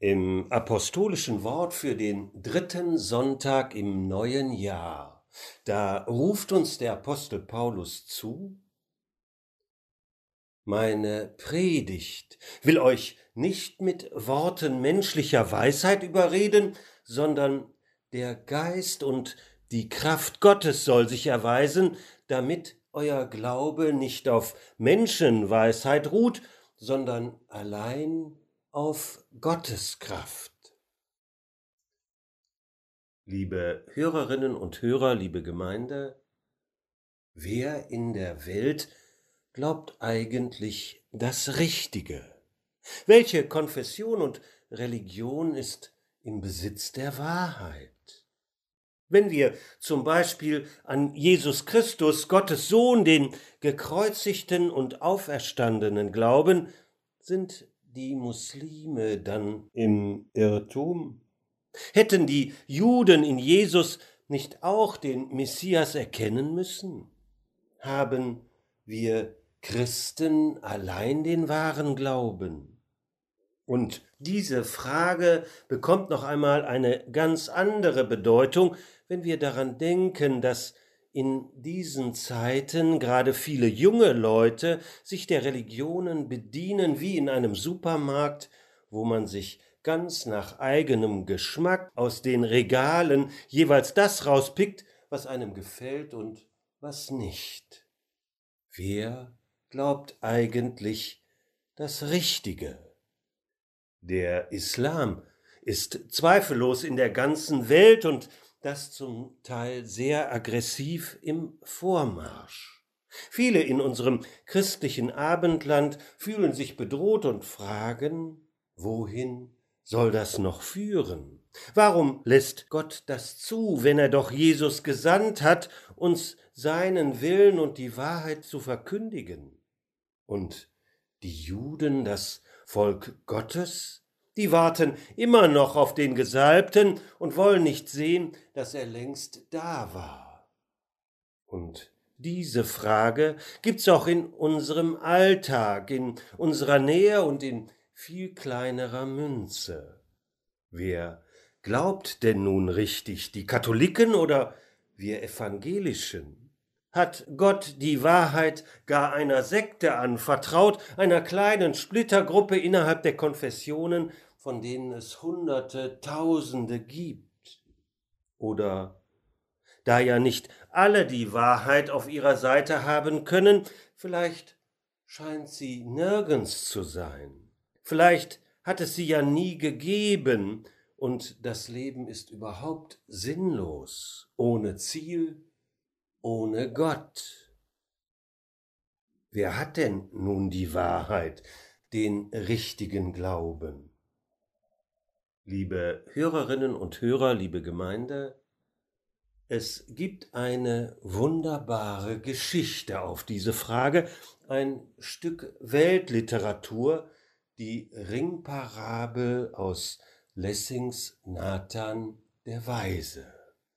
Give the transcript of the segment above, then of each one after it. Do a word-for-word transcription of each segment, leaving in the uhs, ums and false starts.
Im apostolischen Wort für den dritten Sonntag im neuen Jahr, da ruft uns der Apostel Paulus zu: Meine Predigt will euch nicht mit Worten menschlicher Weisheit überreden, sondern der Geist und die Kraft Gottes soll sich erweisen, damit euer Glaube nicht auf Menschenweisheit ruht, sondern allein auf Gottes Kraft. Liebe Hörerinnen und Hörer, liebe Gemeinde, wer in der Welt glaubt eigentlich das Richtige? Welche Konfession und Religion ist im Besitz der Wahrheit? Wenn wir zum Beispiel an Jesus Christus, Gottes Sohn, den Gekreuzigten und Auferstandenen glauben, sind die Muslime dann im Irrtum? Hätten die Juden in Jesus nicht auch den Messias erkennen müssen? Haben wir Christen allein den wahren Glauben? Und diese Frage bekommt noch einmal eine ganz andere Bedeutung, wenn wir daran denken, dass in diesen Zeiten gerade viele junge Leute sich der Religionen bedienen wie in einem Supermarkt, wo man sich ganz nach eigenem Geschmack aus den Regalen jeweils das rauspickt, was einem gefällt und was nicht. Wer glaubt eigentlich das Richtige? Der Islam ist zweifellos in der ganzen Welt und das zum Teil sehr aggressiv im Vormarsch. Viele in unserem christlichen Abendland fühlen sich bedroht und fragen, wohin soll das noch führen? Warum lässt Gott das zu, wenn er doch Jesus gesandt hat, uns seinen Willen und die Wahrheit zu verkündigen? Und die Juden, das Volk Gottes, die warten immer noch auf den Gesalbten und wollen nicht sehen, dass er längst da war. Und diese Frage gibt's auch in unserem Alltag, in unserer Nähe und in viel kleinerer Münze. Wer glaubt denn nun richtig, die Katholiken oder wir Evangelischen? Hat Gott die Wahrheit gar einer Sekte anvertraut, einer kleinen Splittergruppe innerhalb der Konfessionen, von denen es Hunderte, Tausende gibt? Oder, da ja nicht alle die Wahrheit auf ihrer Seite haben können, vielleicht scheint sie nirgends zu sein. Vielleicht hat es sie ja nie gegeben und das Leben ist überhaupt sinnlos, ohne Ziel, ohne Gott. Wer hat denn nun die Wahrheit, den richtigen Glauben? Liebe Hörerinnen und Hörer, liebe Gemeinde, es gibt eine wunderbare Geschichte auf diese Frage, ein Stück Weltliteratur, die Ringparabel aus Lessings Nathan der Weise.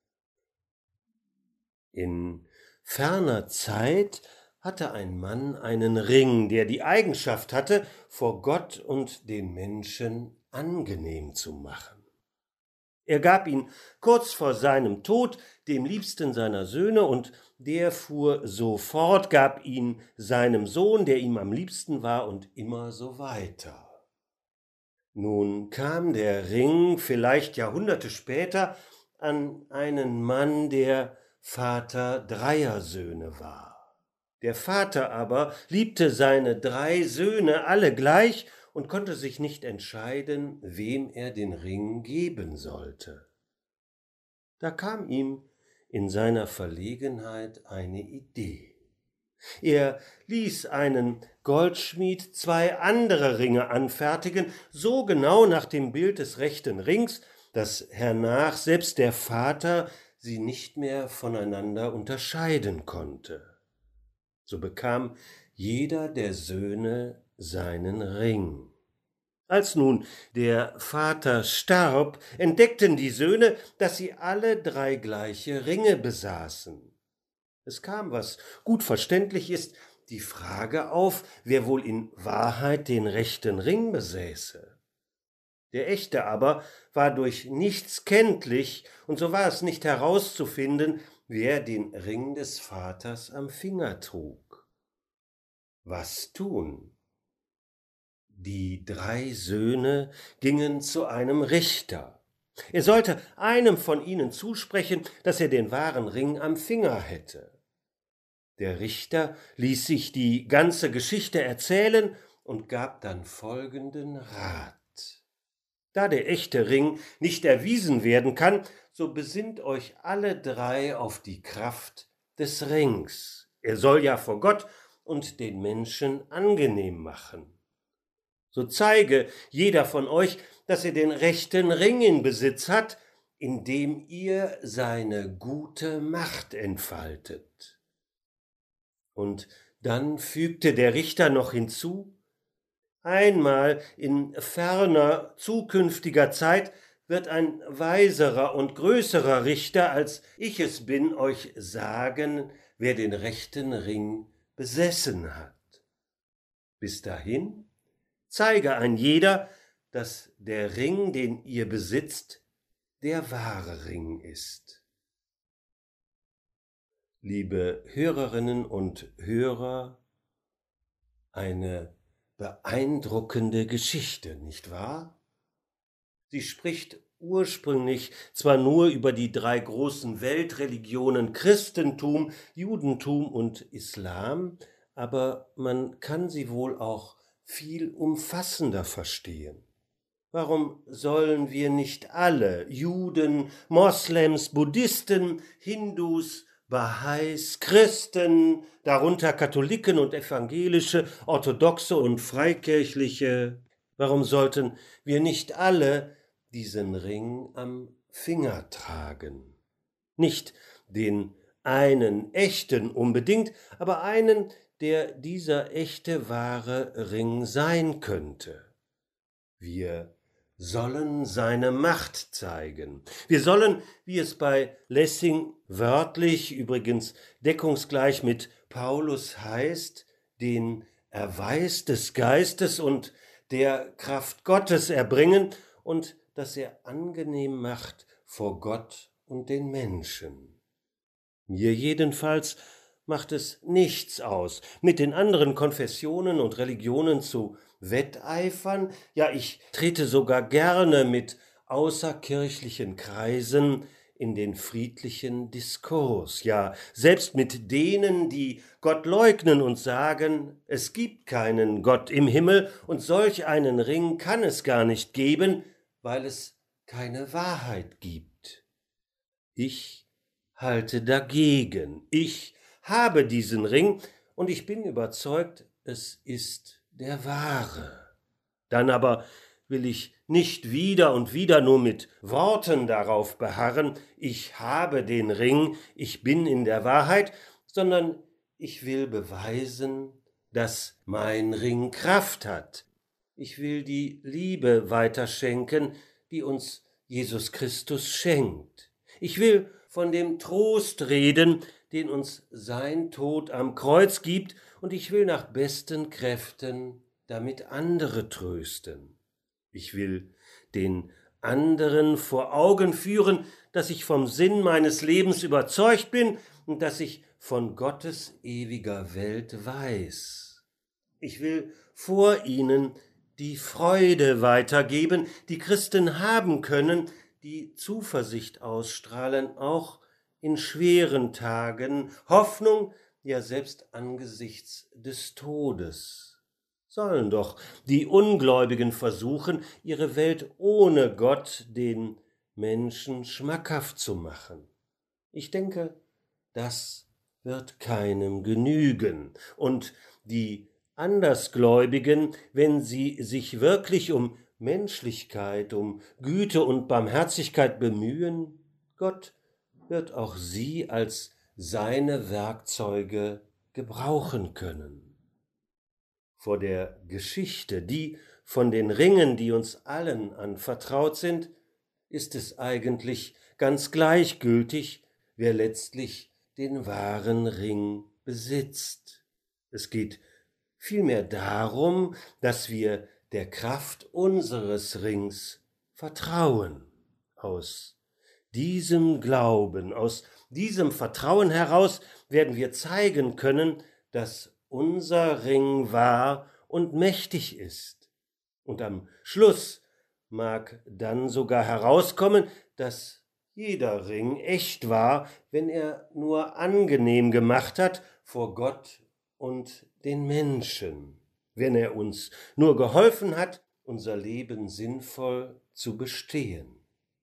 In ferner Zeit hatte ein Mann einen Ring, der die Eigenschaft hatte, vor Gott und den Menschen angenehm zu machen. Er gab ihn kurz vor seinem Tod dem liebsten seiner Söhne, und der fuhr so fort, gab ihn seinem Sohn, der ihm am liebsten war, und immer so weiter. Nun kam der Ring vielleicht Jahrhunderte später an einen Mann, der Vater dreier Söhne war. Der Vater aber liebte seine drei Söhne alle gleich und konnte sich nicht entscheiden, wem er den Ring geben sollte. Da kam ihm in seiner Verlegenheit eine Idee. Er ließ einen Goldschmied zwei andere Ringe anfertigen, so genau nach dem Bild des rechten Rings, dass hernach selbst der Vater sie nicht mehr voneinander unterscheiden konnte. So bekam jeder der Söhne seinen Ring. Als nun der Vater starb, entdeckten die Söhne, dass sie alle drei gleiche Ringe besaßen. Es kam, was gut verständlich ist, die Frage auf, wer wohl in Wahrheit den rechten Ring besäße. Der echte aber war durch nichts kenntlich, und so war es nicht herauszufinden, wer den Ring des Vaters am Finger trug. Was tun? Die drei Söhne gingen zu einem Richter. Er sollte einem von ihnen zusprechen, dass er den wahren Ring am Finger hätte. Der Richter ließ sich die ganze Geschichte erzählen und gab dann folgenden Rat. Da der echte Ring nicht erwiesen werden kann, so besinnt euch alle drei auf die Kraft des Rings. Er soll ja vor Gott und den Menschen angenehm machen. So zeige jeder von euch, dass er den rechten Ring in Besitz hat, indem ihr seine gute Macht entfaltet. Und dann fügte der Richter noch hinzu: Einmal in ferner, zukünftiger Zeit wird ein weiserer und größerer Richter, als ich es bin, euch sagen, wer den rechten Ring besessen hat. Bis dahin zeige ein jeder, dass der Ring, den ihr besitzt, der wahre Ring ist. Liebe Hörerinnen und Hörer, eine beeindruckende Geschichte, nicht wahr? Sie spricht ursprünglich zwar nur über die drei großen Weltreligionen Christentum, Judentum und Islam, aber man kann sie wohl auch viel umfassender verstehen. Warum sollen wir nicht alle, Juden, Moslems, Buddhisten, Hindus, Bahais, Christen, darunter Katholiken und evangelische, orthodoxe und freikirchliche, warum sollten wir nicht alle diesen Ring am Finger tragen? Nicht den einen echten unbedingt, aber einen, der dieser echte wahre Ring sein könnte. Wir sollen seine Macht zeigen. Wir sollen, wie es bei Lessing wörtlich, übrigens deckungsgleich mit Paulus heißt, den Erweis des Geistes und der Kraft Gottes erbringen und dass er angenehm macht vor Gott und den Menschen. Mir jedenfalls macht es nichts aus, mit den anderen Konfessionen und Religionen zu wetteifern, ja, ich trete sogar gerne mit außerkirchlichen Kreisen in den friedlichen Diskurs, ja, selbst mit denen, die Gott leugnen und sagen, es gibt keinen Gott im Himmel und solch einen Ring kann es gar nicht geben, weil es keine Wahrheit gibt. Ich halte dagegen. Ich habe diesen Ring und ich bin überzeugt, es ist der wahre. Dann aber will ich nicht wieder und wieder nur mit Worten darauf beharren, ich habe den Ring, ich bin in der Wahrheit, sondern ich will beweisen, dass mein Ring Kraft hat. Ich will die Liebe weiterschenken, die uns Jesus Christus schenkt. Ich will von dem Trost reden, den uns sein Tod am Kreuz gibt, und ich will nach besten Kräften damit andere trösten. Ich will den anderen vor Augen führen, dass ich vom Sinn meines Lebens überzeugt bin und dass ich von Gottes ewiger Welt weiß. Ich will vor ihnen die Freude weitergeben, die Christen haben können, die Zuversicht ausstrahlen, auch in schweren Tagen, Hoffnung, ja selbst angesichts des Todes. Sollen doch die Ungläubigen versuchen, ihre Welt ohne Gott den Menschen schmackhaft zu machen. Ich denke, das wird keinem genügen, und die Andersgläubigen, wenn sie sich wirklich um Menschlichkeit, um Güte und Barmherzigkeit bemühen, Gott wird auch sie als seine Werkzeuge gebrauchen können. Vor der Geschichte, die von den Ringen, die uns allen anvertraut sind, ist es eigentlich ganz gleichgültig, wer letztlich den wahren Ring besitzt. Es geht vielmehr darum, dass wir der Kraft unseres Rings Vertrauen. Aus diesem Glauben, aus diesem Vertrauen heraus werden wir zeigen können, dass unser Ring wahr und mächtig ist. Und am Schluss mag dann sogar herauskommen, dass jeder Ring echt war, wenn er nur angenehm gemacht hat vor Gott und den Menschen, wenn er uns nur geholfen hat, unser Leben sinnvoll zu bestehen.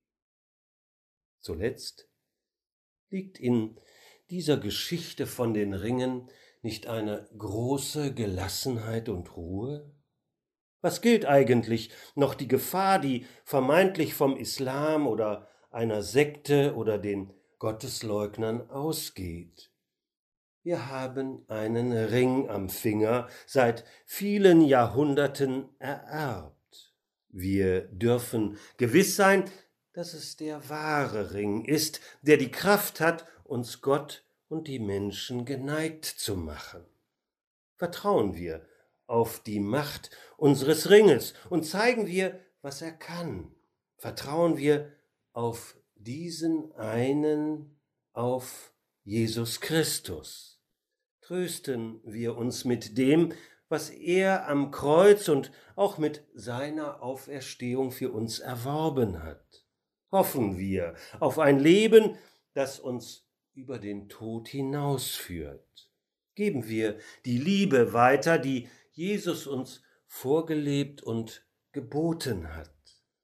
Zuletzt liegt in dieser Geschichte von den Ringen nicht eine große Gelassenheit und Ruhe? Was gilt eigentlich noch die Gefahr, die vermeintlich vom Islam oder einer Sekte oder den Gottesleugnern ausgeht? Wir haben einen Ring am Finger, seit vielen Jahrhunderten ererbt. Wir dürfen gewiss sein, dass es der wahre Ring ist, der die Kraft hat, uns Gott und die Menschen geneigt zu machen. Vertrauen wir auf die Macht unseres Ringes und zeigen wir, was er kann. Vertrauen wir auf diesen einen, auf Jesus Christus. Trösten wir uns mit dem, was er am Kreuz und auch mit seiner Auferstehung für uns erworben hat. Hoffen wir auf ein Leben, das uns über den Tod hinausführt. Geben wir die Liebe weiter, die Jesus uns vorgelebt und geboten hat.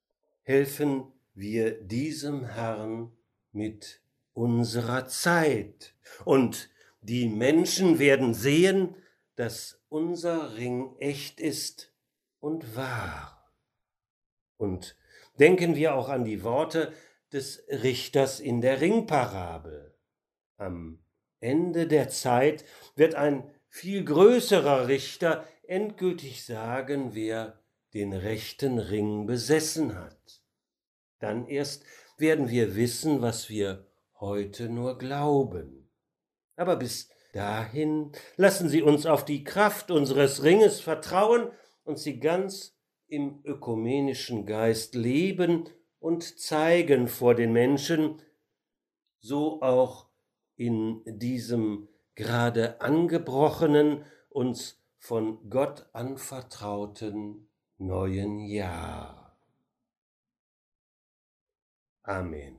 Helfen wir diesem Herrn mit unserer Zeit. Und die Menschen werden sehen, dass unser Ring echt ist und wahr. Und denken wir auch an die Worte des Richters in der Ringparabel. Am Ende der Zeit wird ein viel größerer Richter endgültig sagen, wer den rechten Ring besessen hat. Dann erst werden wir wissen, was wir heute nur glauben. Aber bis dahin lassen Sie uns auf die Kraft unseres Ringes vertrauen und sie ganz im ökumenischen Geist leben und zeigen vor den Menschen, so auch in diesem gerade angebrochenen, uns von Gott anvertrauten neuen Jahr. Amen.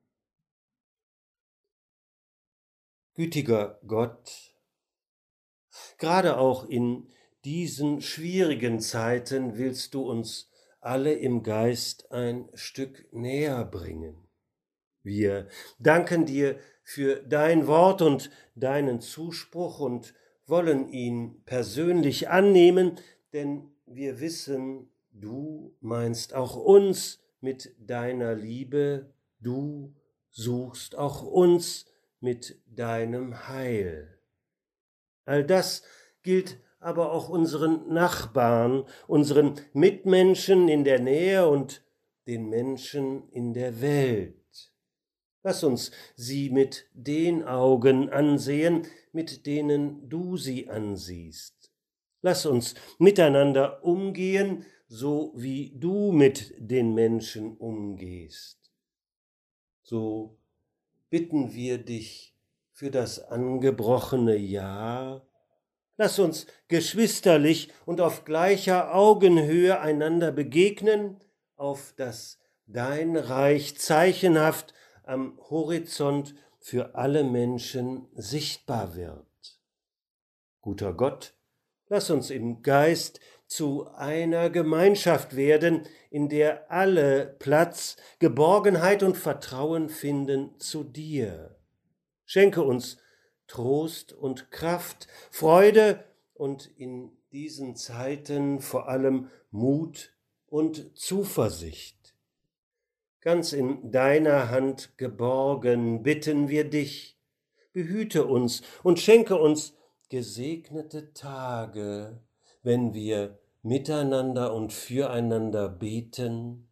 Gütiger Gott, gerade auch in diesen schwierigen Zeiten willst du uns alle im Geist ein Stück näher bringen. Wir danken dir für dein Wort und deinen Zuspruch und wollen ihn persönlich annehmen, denn wir wissen, du meinst auch uns mit deiner Liebe, du suchst auch uns mit deinem Heil. All das gilt aber auch unseren Nachbarn, unseren Mitmenschen in der Nähe und den Menschen in der Welt. Lass uns sie mit den Augen ansehen, mit denen du sie ansiehst. Lass uns miteinander umgehen, so wie du mit den Menschen umgehst. So bitten wir dich für das angebrochene Jahr. Lass uns geschwisterlich und auf gleicher Augenhöhe einander begegnen, auf dass dein Reich zeichenhaft am Horizont für alle Menschen sichtbar wird. Guter Gott, lass uns im Geist zu einer Gemeinschaft werden, in der alle Platz, Geborgenheit und Vertrauen finden zu dir. Schenke uns Trost und Kraft, Freude und in diesen Zeiten vor allem Mut und Zuversicht. Ganz in deiner Hand geborgen bitten wir dich, behüte uns und schenke uns gesegnete Tage, wenn wir miteinander und füreinander beten.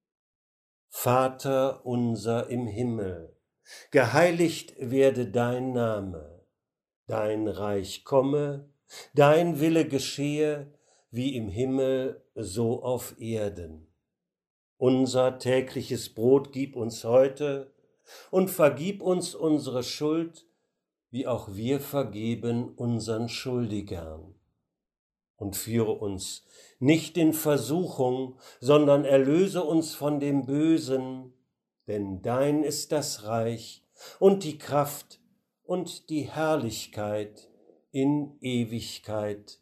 Vater unser im Himmel, geheiligt werde dein Name, dein Reich komme, dein Wille geschehe, wie im Himmel so auf Erden. Unser tägliches Brot gib uns heute und vergib uns unsere Schuld, wie auch wir vergeben unseren Schuldigern. Und führe uns nicht in Versuchung, sondern erlöse uns von dem Bösen, denn dein ist das Reich und die Kraft und die Herrlichkeit in Ewigkeit.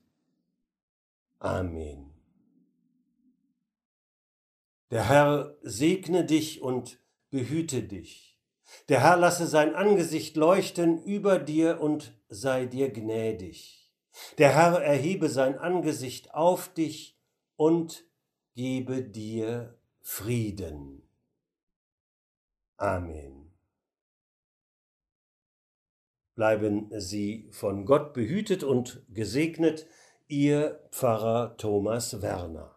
Amen. Der Herr segne dich und behüte dich. Der Herr lasse sein Angesicht leuchten über dir und sei dir gnädig. Der Herr erhebe sein Angesicht auf dich und gebe dir Frieden. Amen. Bleiben Sie von Gott behütet und gesegnet, Ihr Pfarrer Thomas Werner.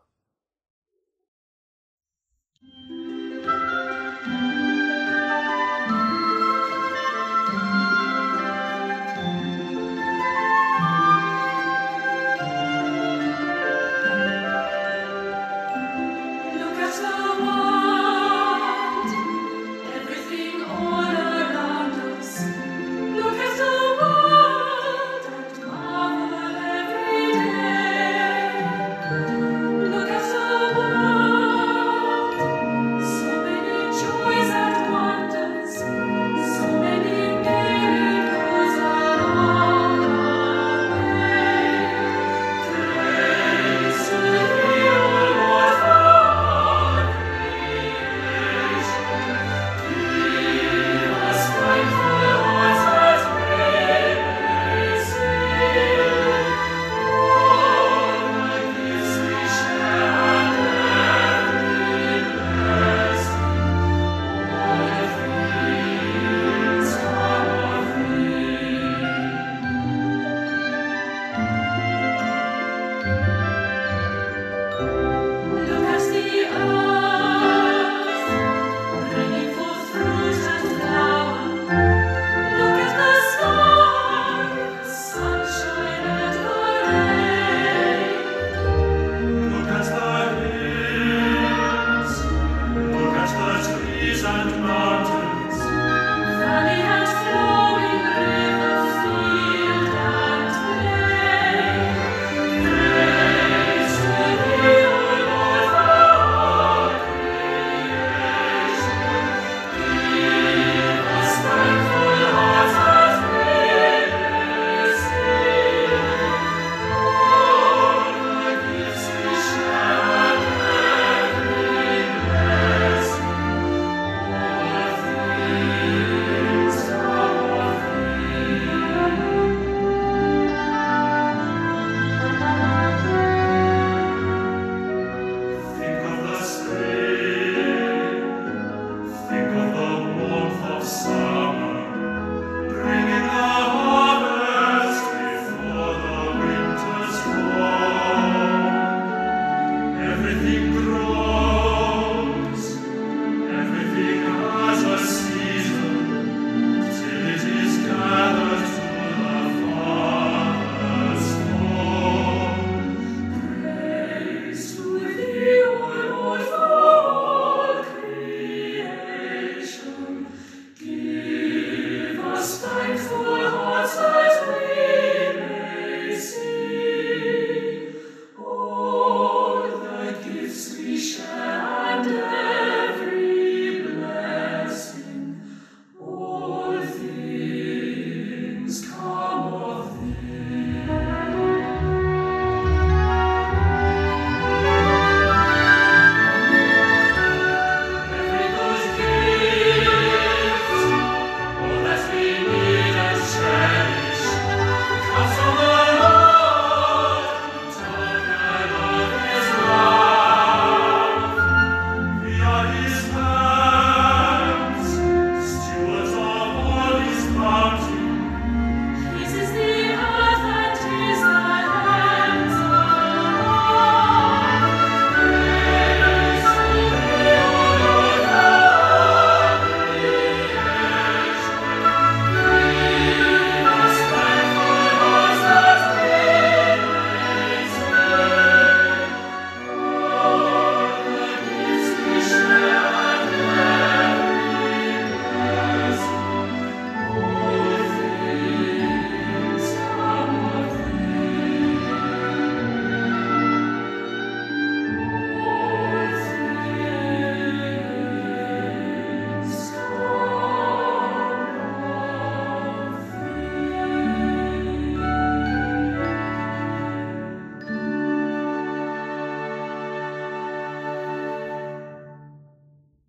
Everything